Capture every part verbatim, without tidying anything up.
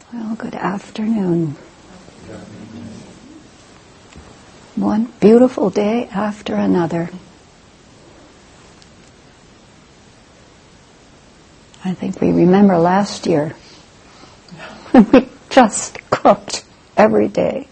Well, good afternoon. One beautiful day after another. I think we remember last year when we just cooked every day.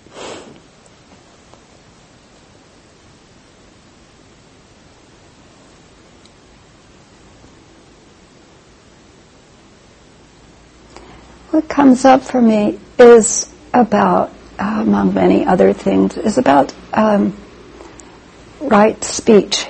What comes up for me is about, uh, among many other things, is about um, right speech.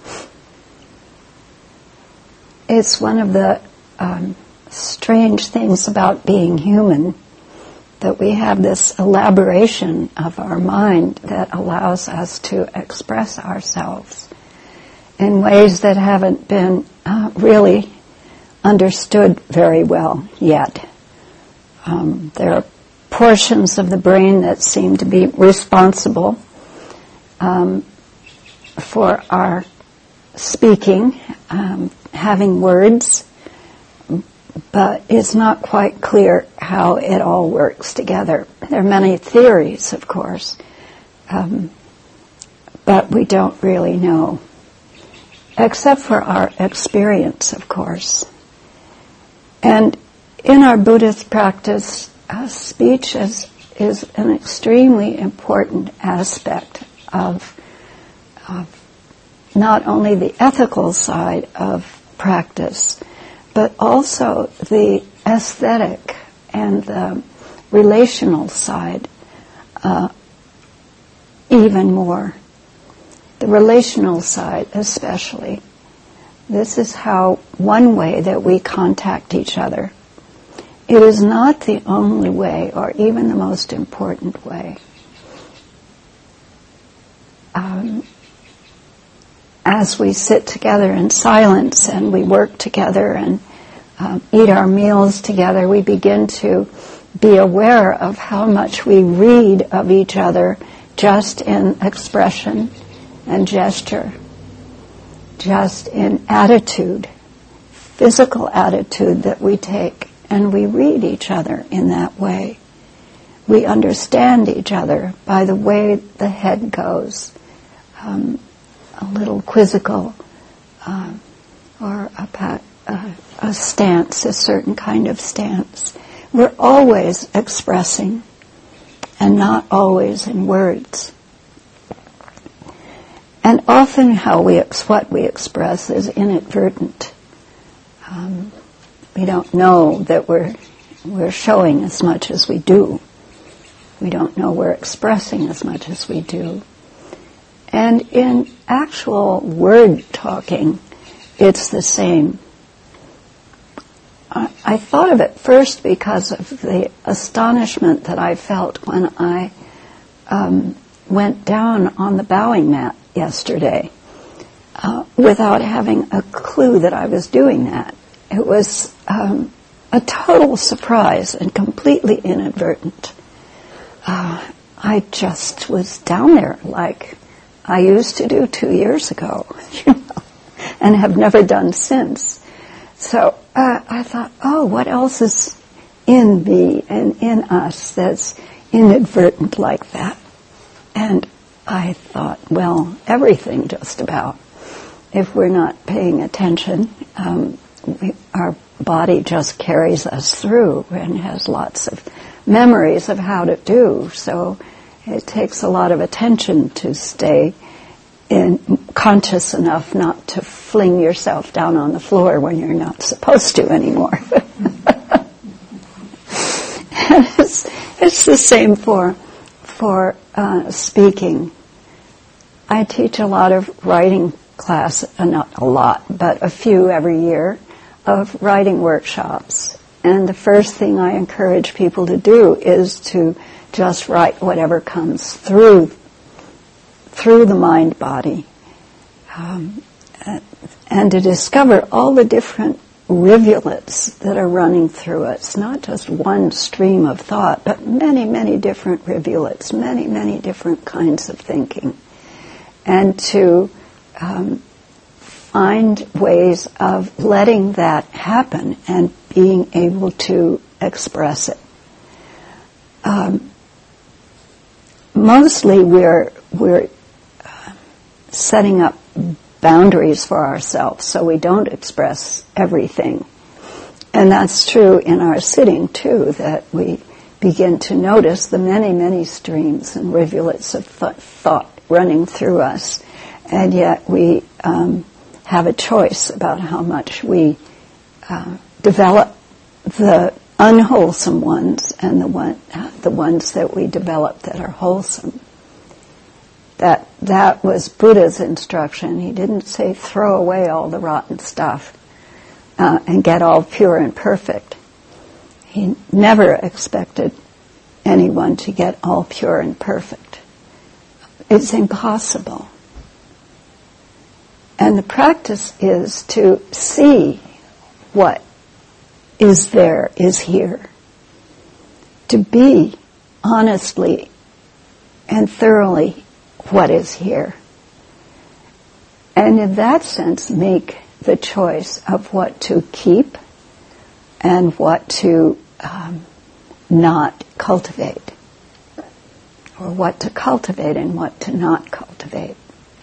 It's one of the um, strange things about being human, that we have this elaboration of our mind that allows us to express ourselves in ways that haven't been uh, really understood very well yet. Um, there are portions of the brain that seem to be responsible um, for our speaking, um, having words, but it's not quite clear how it all works together. There are many theories, of course, um, but we don't really know, except for our experience, of course. And in our Buddhist practice, uh, speech is, is an extremely important aspect of, of not only the ethical side of practice, but also the aesthetic and the relational side uh, even more. The relational side especially. This is how one way that we contact each other. It is not the only way, or even the most important way. Um, as we sit together in silence and we work together and um, eat our meals together, we begin to be aware of how much we read of each other just in expression and gesture, just in attitude, physical attitude that we take. And we read each other in that way. We understand each other by the way the head goes, um, a little quizzical, uh, or a, pat, uh, a stance, a certain kind of stance. We're always expressing, and not always in words. And often how we ex- what we express is inadvertent. Um, We don't know that we're we're showing as much as we do. We don't know we're expressing as much as we do. And in actual word talking, it's the same. I, I thought of it first because of the astonishment that I felt when I um, went down on the bowing mat yesterday uh, without having a clue that I was doing that. It was um, a total surprise and completely inadvertent. Uh, I just was down there like I used to do two years ago, you know, and have never done since. So uh, I thought, oh, what else is in me and in us that's inadvertent like that? And I thought, well, everything just about. If we're not paying attention, um, We, our body just carries us through and has lots of memories of how to do. So it takes a lot of attention to stay in, conscious enough not to fling yourself down on the floor when you're not supposed to anymore. it's, it's the same for for uh, speaking. I teach a lot of writing class, uh, not a lot, but a few every year, of writing workshops. And the first thing I encourage people to do is to just write whatever comes through through the mind body, um, and to discover all the different rivulets that are running through it. It's not just one stream of thought, but many, many different rivulets, many, many different kinds of thinking. And to um, find ways of letting that happen and being able to express it um, mostly we're we're uh, setting up boundaries for ourselves so we don't express everything. And that's true in our sitting too, that we begin to notice the many, many streams and rivulets of th- thought running through us, and yet we um, have a choice about how much we uh, develop the unwholesome ones and the one, uh, the ones that we develop that are wholesome. That that was Buddha's instruction. He didn't say throw away all the rotten stuff uh, and get all pure and perfect. He never expected anyone to get all pure and perfect. It's impossible. And the practice is to see what is there, is here. To be honestly and thoroughly what is here. And in that sense, make the choice of what to keep and what to um, not cultivate, or what to cultivate and what to not cultivate.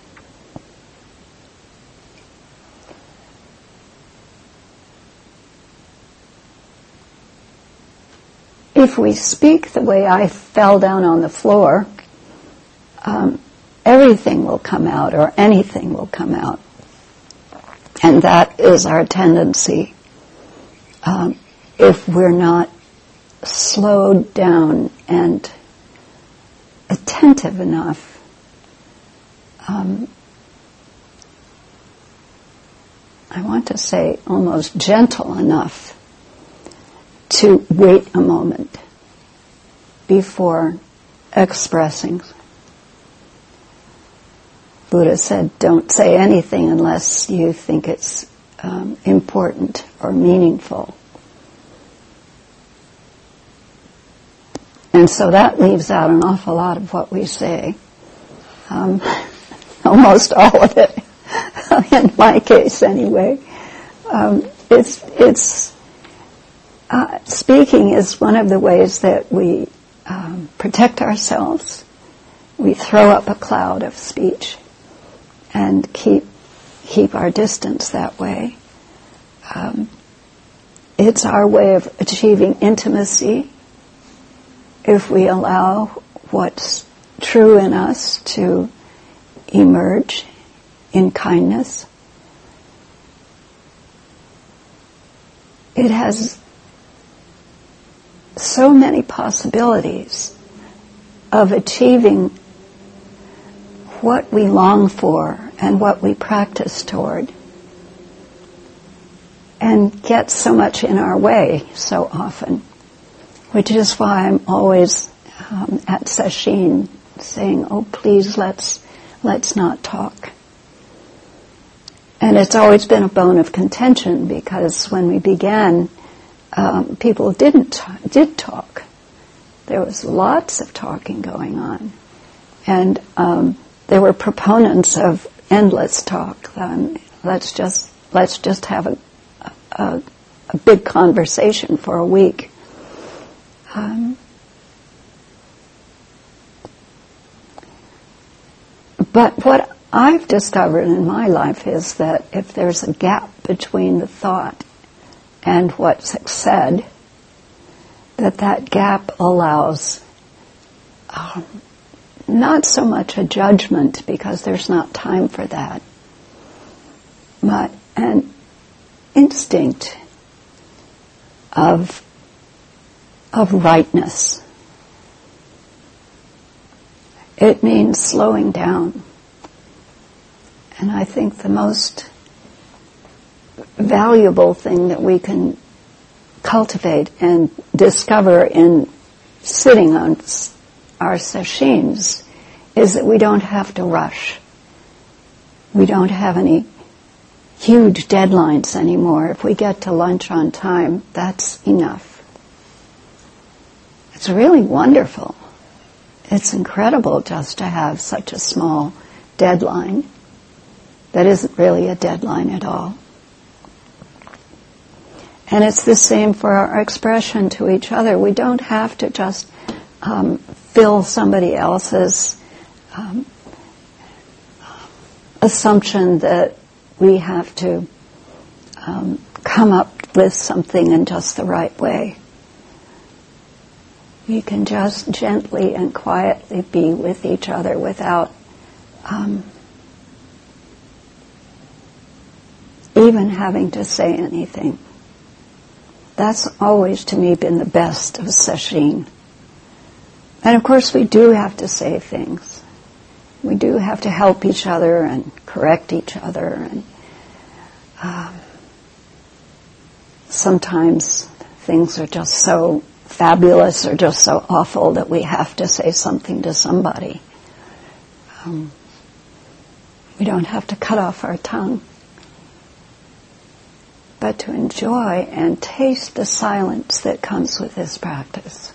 If we speak the way I fell down on the floor, um, everything will come out, or anything will come out. And that is our tendency. Um, if we're not slowed down and attentive enough, um, I want to say almost gentle enough to wait a moment before expressing. Buddha said, don't say anything unless you think it's um, important or meaningful. And so that leaves out an awful lot of what we say. Um, almost all of it, in my case anyway. Um, it's, it's, uh, speaking is one of the ways that we um, protect ourselves. We throw up a cloud of speech and keep keep our distance that way. Um, it's our way of achieving intimacy if we allow what's true in us to emerge in kindness. It has so many possibilities of achieving what we long for and what we practice toward, and get so much in our way so often, which is why I'm always um, at sesshin saying, oh, please, let's let's not talk. And it's always been a bone of contention, because when we began, um, people didn't did talk. There was lots of talking going on, and um, there were proponents of endless talk. Um, let's just let's just have a, a, a big conversation for a week. Um, but what I've discovered in my life is that if there's a gap between the thought and what's said, that that gap allows um, not so much a judgment, because there's not time for that, but an instinct of of rightness. It means slowing down. And I think the most valuable thing that we can cultivate and discover in sitting on our sesshins is that we don't have to rush. We don't have any huge deadlines anymore. If we get to lunch on time, that's enough. It's really wonderful. It's incredible just to have such a small deadline that isn't really a deadline at all. And it's the same for our expression to each other. We don't have to just um, fill somebody else's um, assumption that we have to um, come up with something in just the right way. We can just gently and quietly be with each other without um, even having to say anything. That's always, to me, been the best of sesshin. And of course, we do have to say things. We do have to help each other and correct each other. And um, sometimes things are just so fabulous or just so awful that we have to say something to somebody. Um, we don't have to cut off our tongue, but to enjoy and taste the silence that comes with this practice,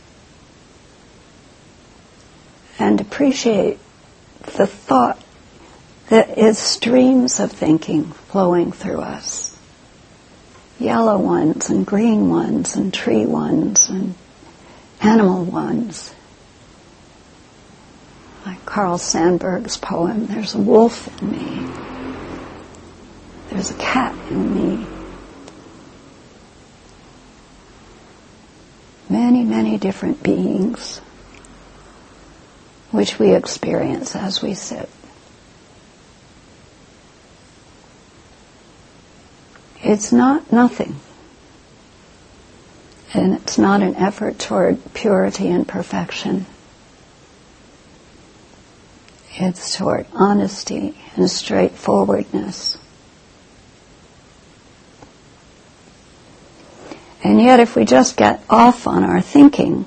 and appreciate the thought that is streams of thinking flowing through us. Yellow ones and green ones and tree ones and animal ones. Like Carl Sandburg's poem, there's a wolf in me. There's a cat in me. Many, many different beings which we experience as we sit. It's not nothing. And it's not an effort toward purity and perfection. It's toward honesty and straightforwardness. And yet if we just get off on our thinking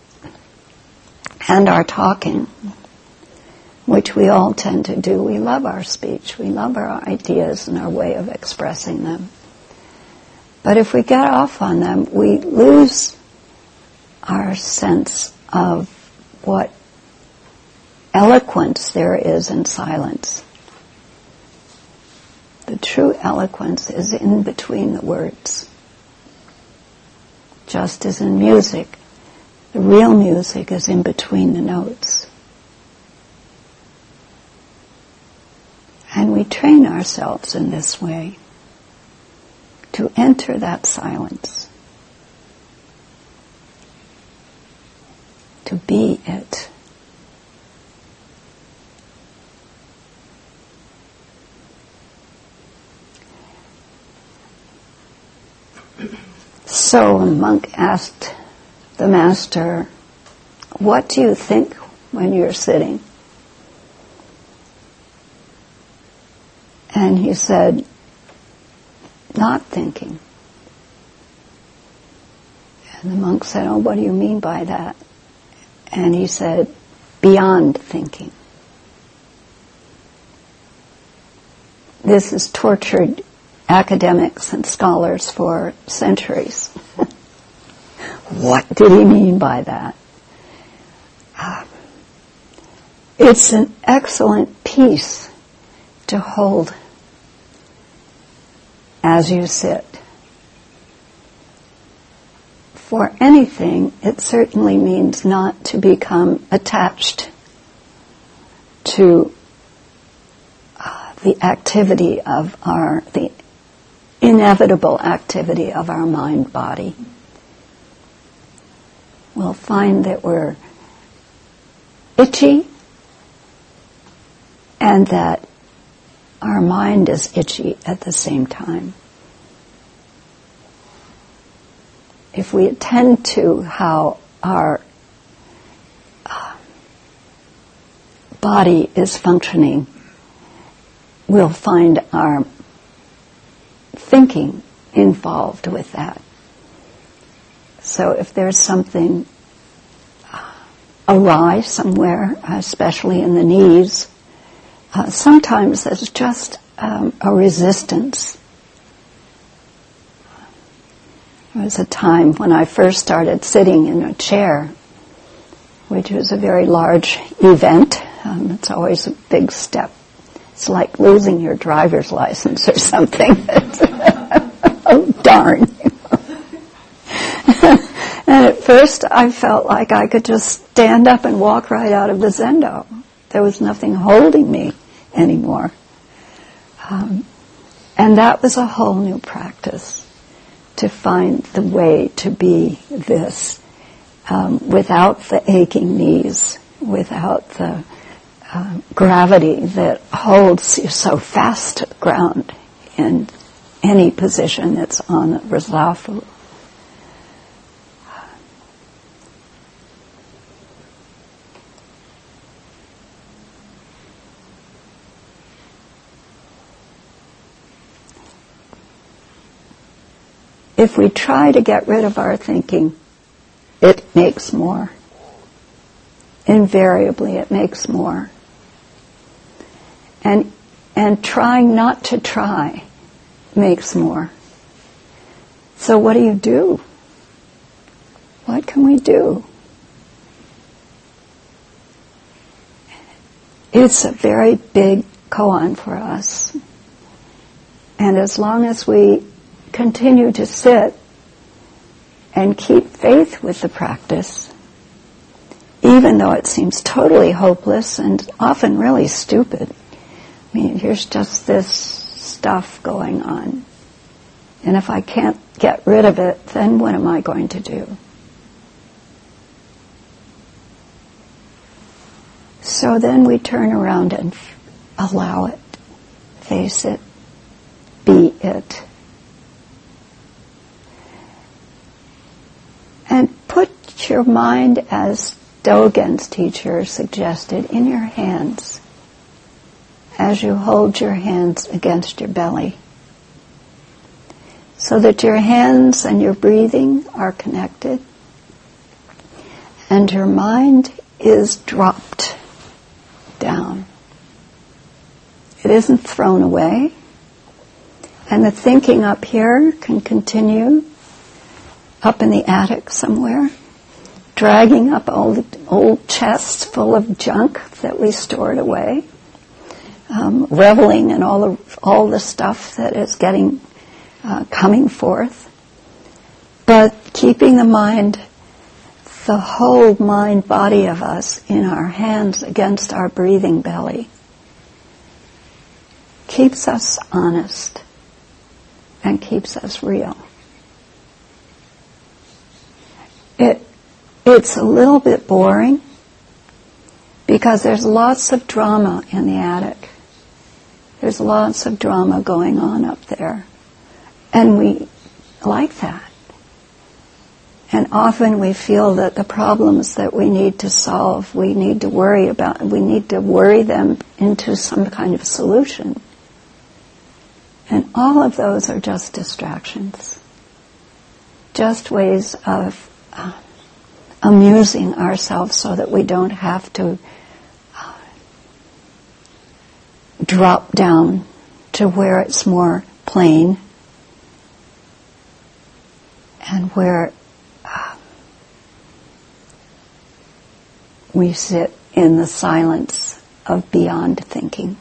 and our talking, which we all tend to do, we love our speech, we love our ideas and our way of expressing them. But if we get off on them, we lose our sense of what eloquence there is in silence. The true eloquence is in between the words. Just as in music, the real music is in between the notes. And we train ourselves in this way to enter that silence, to be it. So a monk asked the master, "What do you think when you're sitting?" And he said, "Not thinking." And the monk said, "Oh, what do you mean by that?" And he said, "Beyond thinking." This has tortured academics and scholars for centuries. What did he mean by that? Uh, it's an excellent piece to hold as you sit. For anything, it certainly means not to become attached to uh, the activity of our, the inevitable activity of our mind-body. We'll find that we're itchy and that our mind is itchy at the same time. If we attend to how our uh, body is functioning, we'll find our thinking involved with that. So if there's something uh, awry somewhere, especially in the knees, uh, sometimes there's just um, a resistance. There was a time when I first started sitting in a chair, which was a very large event. Um, it's always a big step. It's like losing your driver's license or something. Oh, darn. And at first first I felt like I could just stand up and walk right out of the zendo. There was nothing holding me anymore. Um, and that was a whole new practice, to find the way to be this, um, without the aching knees, without the uh, gravity that holds you so fast to the ground in any position that's on Rzafu. If we try to get rid of our thinking, it makes more. Invariably, it makes more. And and trying not to try makes more. So what do you do? What can we do? It's a very big koan for us. And as long as we continue to sit and keep faith with the practice, even though it seems totally hopeless and often really stupid. I mean, here's just this stuff going on. And if I can't get rid of it, then what am I going to do? So then we turn around and f- allow it, face it, be it. And put your mind, as Dogen's teacher suggested, in your hands as you hold your hands against your belly, so that your hands and your breathing are connected and your mind is dropped down. It isn't thrown away, and the thinking up here can continue up in the attic somewhere, dragging up old, old chests full of junk that we stored away, um, reveling in all the, all the stuff that is getting, uh, coming forth. But keeping the mind, the whole mind body of us in our hands against our breathing belly, keeps us honest and keeps us real. It, it's a little bit boring because there's lots of drama in the attic. There's lots of drama going on up there. And we like that. And often we feel that the problems that we need to solve, we need to worry about, we need to worry them into some kind of solution. And all of those are just distractions. Just ways of Uh, amusing ourselves so that we don't have to uh, drop down to where it's more plain and where uh, we sit in the silence of beyond thinking.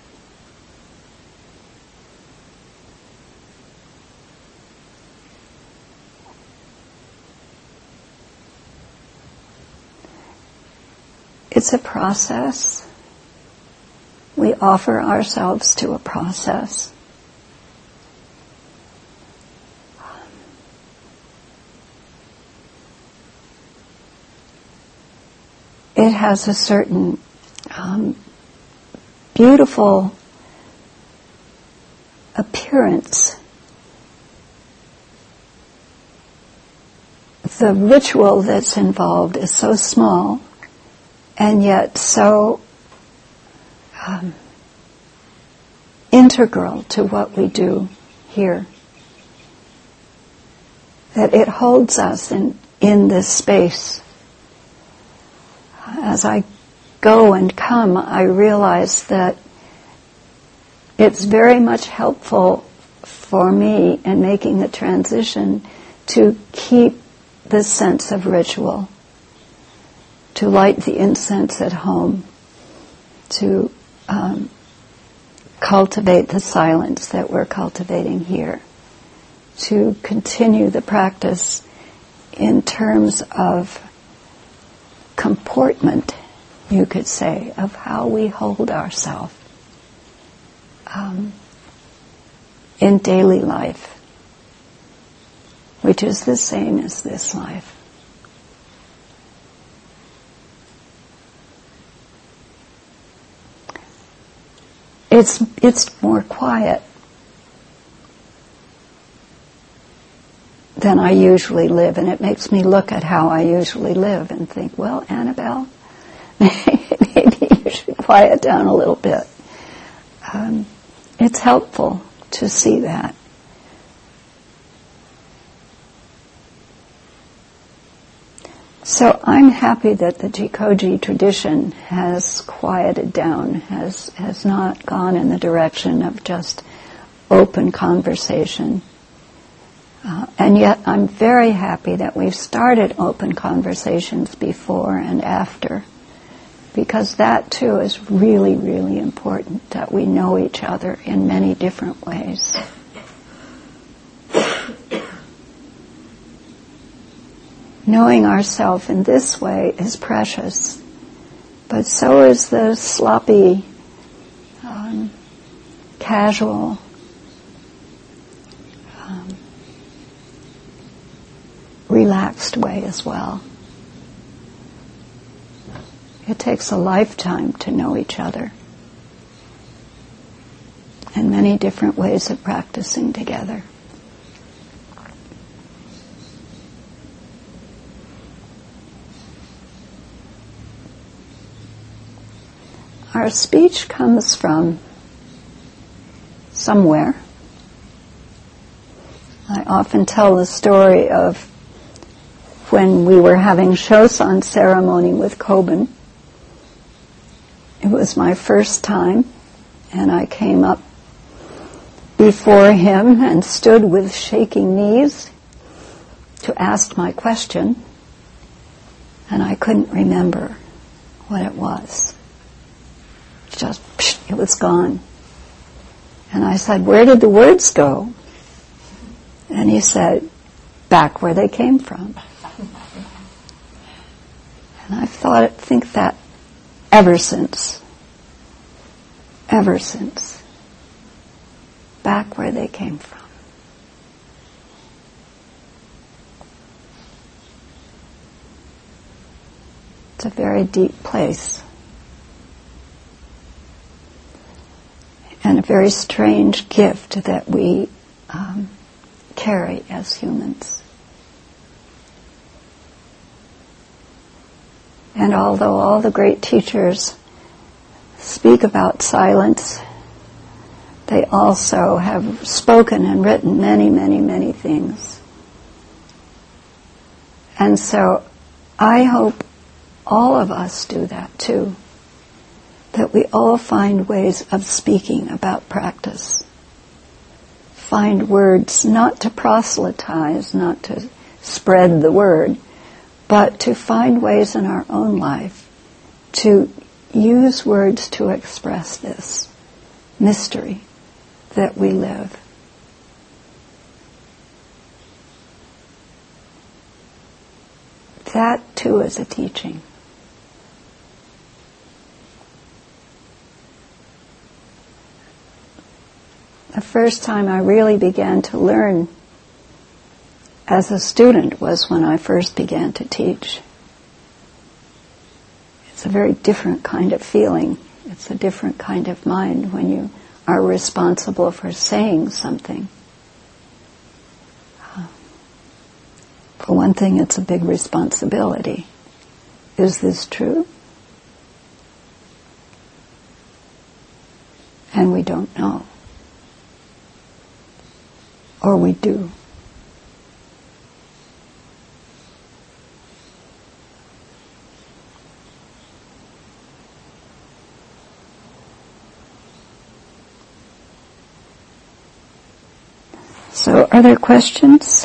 It's a process. We offer ourselves to a process. It has a certain um, beautiful appearance. The ritual that's involved is so small, and yet so um, integral to what we do here, that it holds us in, in this space. As I go and come, I realize that it's very much helpful for me in making the transition to keep this sense of ritual, to light the incense at home, to um, cultivate the silence that we're cultivating here, to continue the practice in terms of comportment, you could say, of how we hold ourselves um, in daily life, which is the same as this life. It's it's more quiet than I usually live, and it makes me look at how I usually live and think, well, Annabelle, maybe you should quiet down a little bit. Um, it's helpful to see that. So I'm happy that the Jikoji tradition has quieted down, has has not gone in the direction of just open conversation. Uh, and yet I'm very happy that we've started open conversations before and after, because that too is really, really important, that we know each other in many different ways. Knowing ourselves in this way is precious, but so is the sloppy, um, casual, um, relaxed way as well. It takes a lifetime to know each other, and many different ways of practicing together. Our speech comes from somewhere. I often tell the story of when we were having Shosan ceremony with Kobun. It was my first time, and I came up before him and stood with shaking knees to ask my question, and I couldn't remember what it was. Just, psh, it was gone. And I said, where did the words go? And he said, back where they came from. And I've thought, think that ever since. Ever since. Back where they came from. It's a very deep place. And a very strange gift that we um, carry as humans. And although all the great teachers speak about silence, they also have spoken and written many, many, many things. And so I hope all of us do that too. That we all find ways of speaking about practice. Find words not to proselytize, not to spread the word, but to find ways in our own life to use words to express this mystery that we live. That too is a teaching. The first time I really began to learn as a student was when I first began to teach. It's a very different kind of feeling. It's a different kind of mind when you are responsible for saying something. For one thing, it's a big responsibility. Is this true? And we don't know. Or we do. So, are there questions?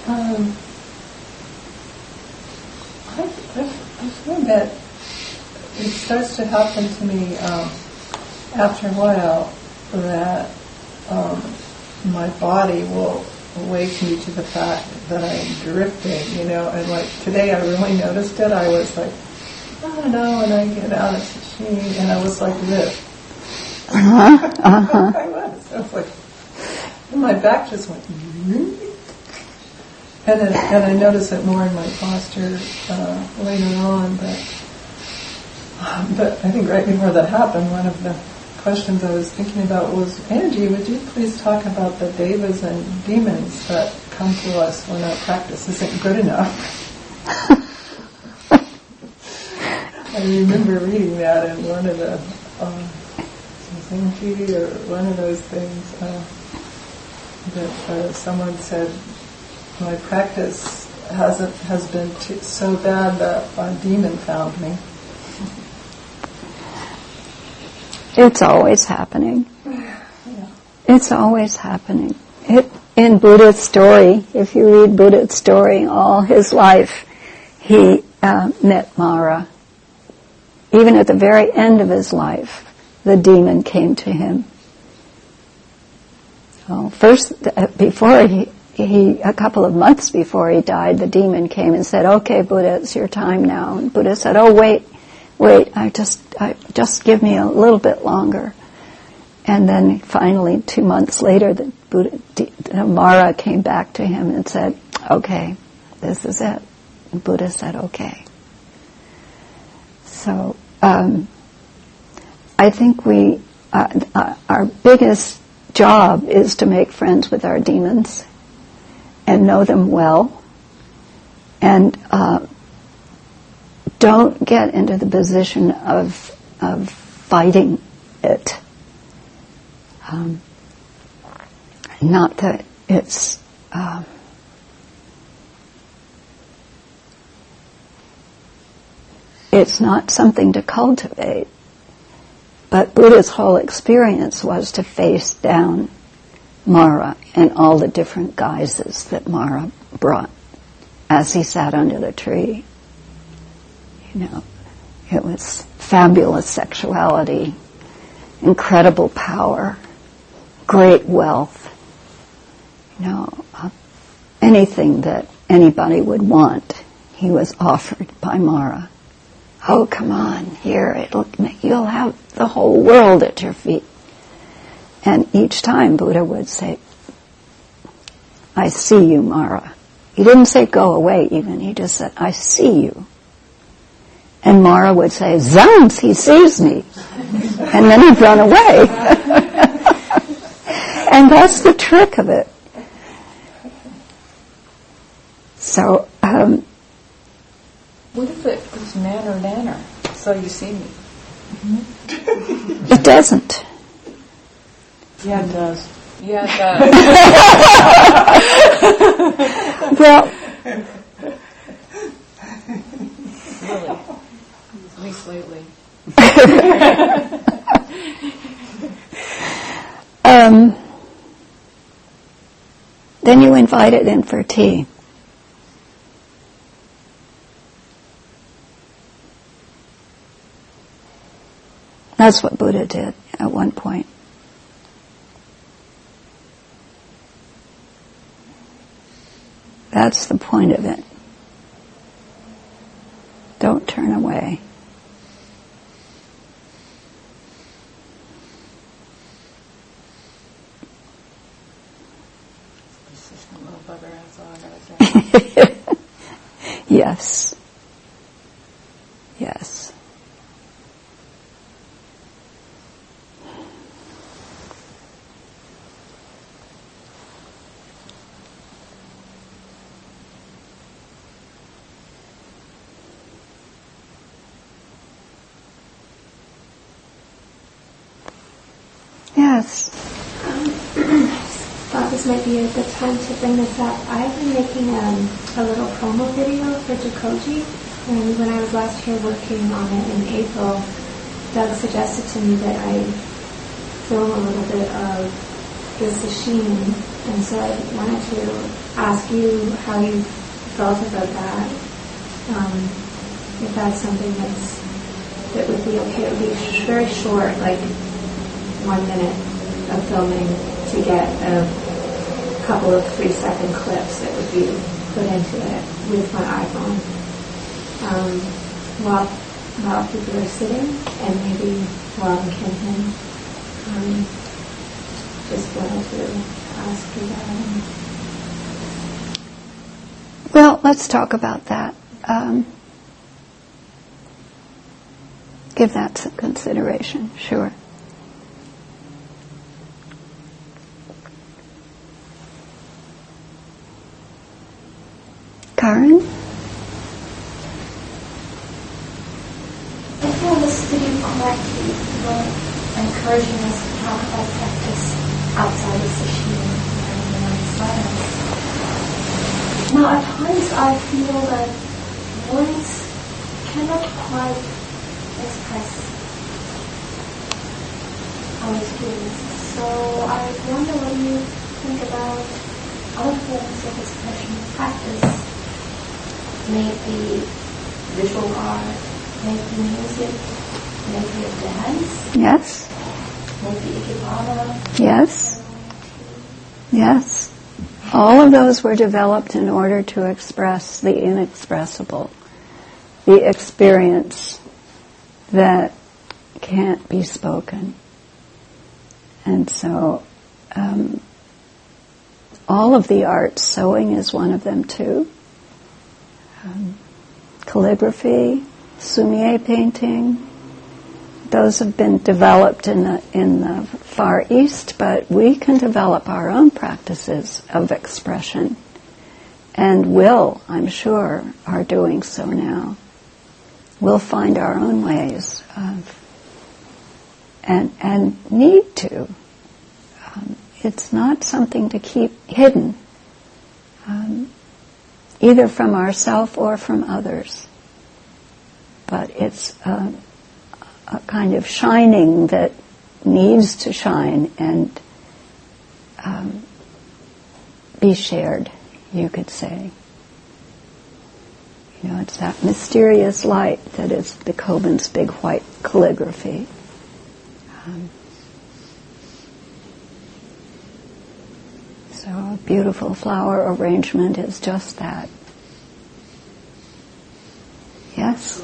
Um, I, I, I find that it starts to happen to me um, after a while that um, my body will awake me to the fact that I'm drifting, you know, and like today I really noticed it. I was like, oh no, and I get out of sashimi, and I was like this. Uh-huh, uh-huh. I was. I was like, and my back just went, and then, and I noticed it more in my posture uh, later on, but but I think right before that happened, one of the questions I was thinking about was, Angie, would you please talk about the devas and demons that come to us when our practice isn't good enough? I remember reading that in one of the um, Zenji or one of those things uh, that uh, someone said, my practice hasn't has been too, so bad that a demon found me. It's always happening. Yeah. It's always happening. It, in Buddha's story, if you read Buddha's story, all his life, he uh, met Mara. Even at the very end of his life, the demon came to him. So first, uh, before he, he, a couple of months before he died, the demon came and said, "Okay, Buddha, it's your time now." And Buddha said, "Oh, wait, wait, I just, I, just give me a little bit longer." And then finally, two months later, the Buddha, the Mara came back to him and said, "Okay, this is it." And Buddha said, "Okay." So, um, I think we, uh, uh, our biggest job is to make friends with our demons and know them well, and uh, don't get into the position of of fighting it. Um, not that it's um, it's not something to cultivate, but Buddha's whole experience was to face down Mara and all the different guises that Mara brought as he sat under the tree. You know, it was fabulous sexuality, incredible power, great wealth, you know, uh, anything that anybody would want, he was offered by Mara. Oh, come on, here, it'll, you'll have the whole world at your feet. And each time Buddha would say, "I see you, Mara." He didn't say, "Go away," even. He just said, "I see you." And Mara would say, "Zounds, he sees me." And then he'd run away. And that's the trick of it. So, um, what if it was nanner nanner, so you see me? It doesn't. Yeah, it does. Yeah, it does. Well, Really. At least lately. um, then you invite it in for tea. That's what Buddha did at one point. That's the point of it. Don't turn away. Yes. Yes. Yes. Um, I thought this might be a good time to bring this up. I've been making um, a little promo video for Jikoji, and when I was last here working on it in April, Doug suggested to me that I film a little bit of the sashimi And so I wanted to ask you how you felt about that. Um, if that's something that's that would be okay. It would be sh- very short, like one minute of filming to get a couple of three-second clips that would be put into it with my iPhone um, while while people are sitting, and maybe while I'm camping. Um, just wanted to ask you that. Well, let's talk about that. Um, give that some consideration, sure. Karen? If I understood you correctly, you were encouraging us to talk about practice outside of sesshin and in silence. Now, at times I feel that words cannot quite express our experience. So I wonder what you think about other forms of expression and practice. Maybe visual art, maybe music, maybe a dance. Yes. Maybe ikebana. Yes. Yes. All of those were developed in order to express the inexpressible, the experience that can't be spoken. And so um, all of the arts, sewing is one of them too, um, calligraphy, sumie painting, those have been developed in the, in the Far East, but we can develop our own practices of expression, and will, I'm sure, are doing so now. We'll find our own ways of, and and need to. Um, it's not something to keep hidden, um, either from ourselves or from others. But it's uh, a kind of shining that needs to shine and um, be shared, you could say. You know, it's that mysterious light that is the Koban's big white calligraphy. Um, so a beautiful flower arrangement is just that. Yes?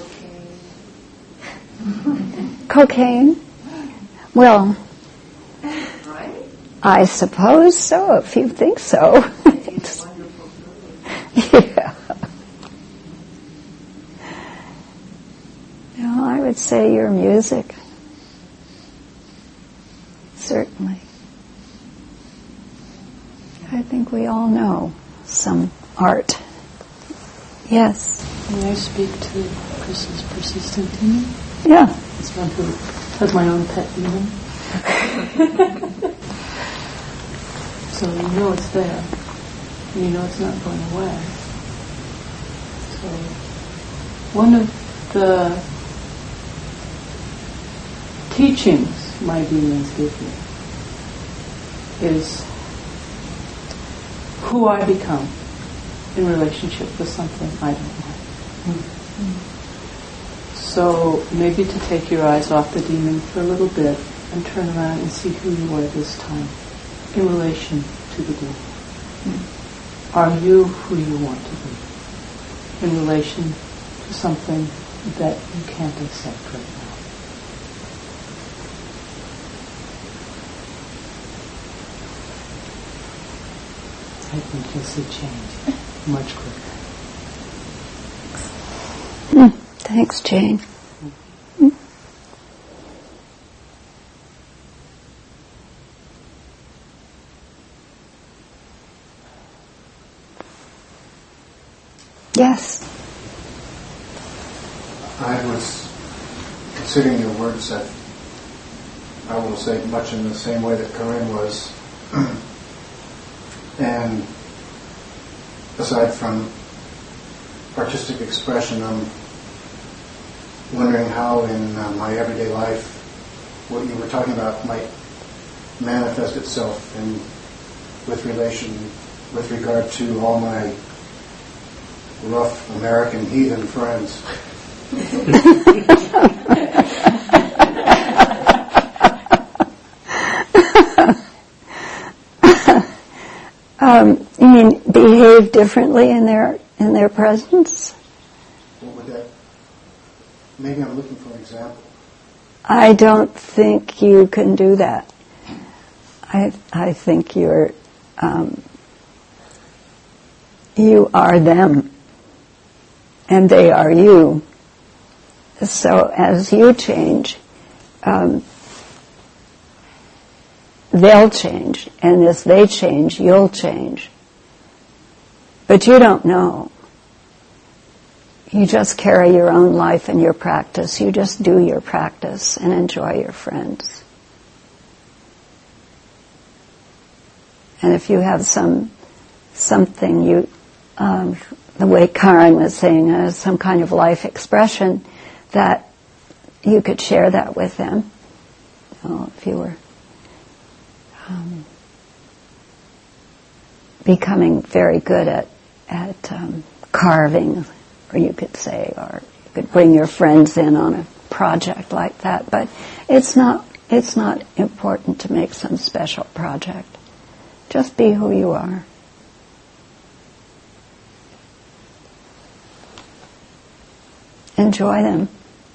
Cocaine? Well, I suppose so, if you think so. Yeah. No, I would say your music. Certainly. I think we all know some art. Yes. May I speak to Chris's persistent demon? Yeah. It's one who has my own pet demon. So you know it's there. And you know it's not going away. So one of the teachings my demons give me is who I become in relationship with something I don't like. Mm-hmm. So maybe to take your eyes off the demon for a little bit and turn around and see who you are this time in relation to the demon. Mm-hmm. Are you who you want to be in relation to something that you can't accept right now? I think you'll see change much quicker. Mm, thanks, Jane. Mm. Yes. I was considering your words that I will say much in the same way that Karen was. And aside from artistic expression, I'm wondering how in uh, my everyday life what you were talking about might manifest itself in with relation, with regard to all my rough American heathen friends. um, you mean behave differently in their in their presence? What would that? Maybe I'm looking for an example. I don't think you can do that. I I think you're um, you are them, and they are you. So as you change, um, they'll change, and as they change, you'll change. But you don't know. You just carry your own life and your practice. You just do your practice and enjoy your friends. And if you have some something you, um, the way Karen was saying, uh, some kind of life expression, that you could share that with them. You know, if you were um, becoming very good at at um, carving, or you could say, or you could bring your friends in on a project like that. But it's not it's not important to make some special project. Just be who you are. Enjoy them.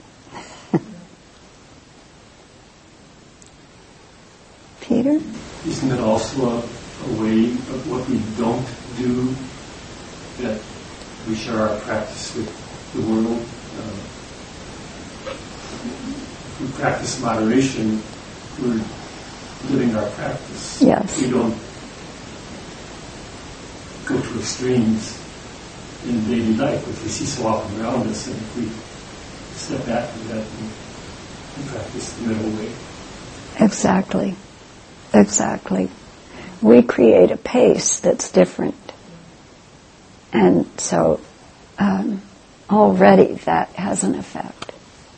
Peter? Isn't it also a, a way of what we don't do, that we share our practice with the world? Uh, if we practice moderation, we're living our practice. Yes. We don't go to extremes in daily life, which we see so often around us, and if we step back from that and, and practice the middle way. Exactly. Exactly. We create a pace that's different. And so um, already that has an effect.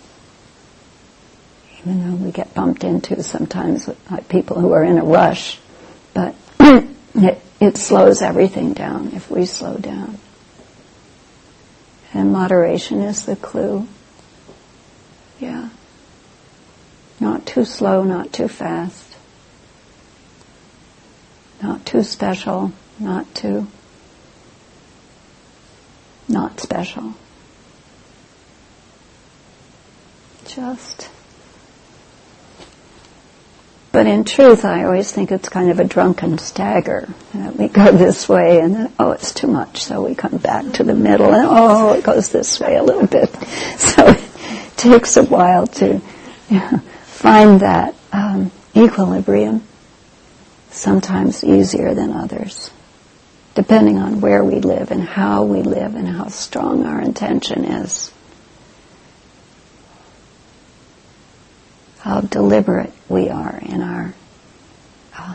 Even though we get bumped into sometimes with like people who are in a rush, but it, it slows everything down if we slow down. And moderation is the clue. Yeah. Not too slow, not too fast. Not too special, not too not special. Just. But in truth, I always think it's kind of a drunken stagger. Uh, we go this way, and then, oh, it's too much, so we come back to the middle, and oh, it goes this way a little bit. So it takes a while to you know, find that um, equilibrium. Sometimes easier than others, depending on where we live and how we live and how strong our intention is. How deliberate we are in our uh,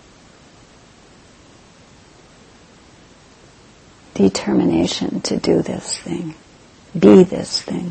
determination to do this thing, be this thing.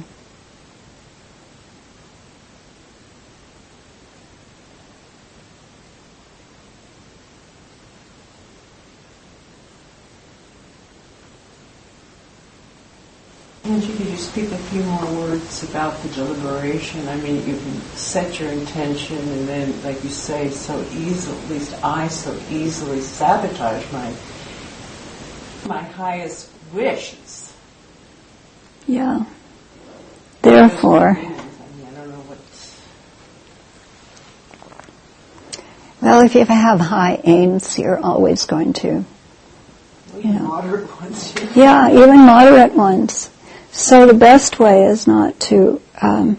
Angie, could you speak a few more words about the deliberation? I mean, you can set your intention and then, like you say, so easily, at least I so easily sabotage my my highest wishes. Yeah. Therefore, I mean, I don't know what... well, if you have high aims, you're always going to. You know, moderate ones. Yeah, even moderate ones. So the best way is not to um,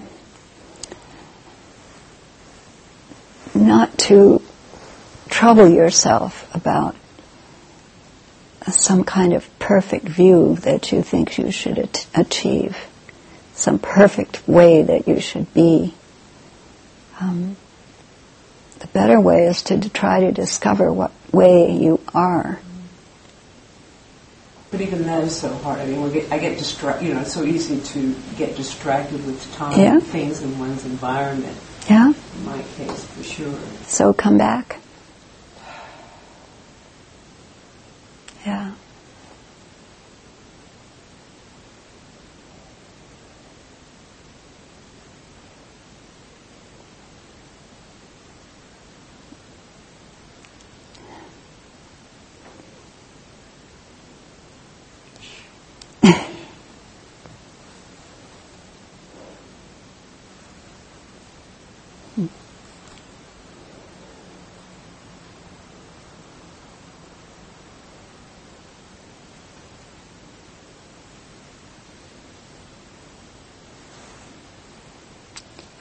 not to trouble yourself about some kind of perfect view that you think you should at- achieve, some perfect way that you should be. Um, the better way is to try to discover what way you are. But even that is so hard. I mean, we get, I get distracted. You know, it's so easy to get distracted with time, Yeah. things in one's environment. Yeah? In my case, for sure. So come back.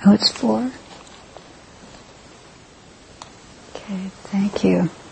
Oh, it's four? Okay, thank you.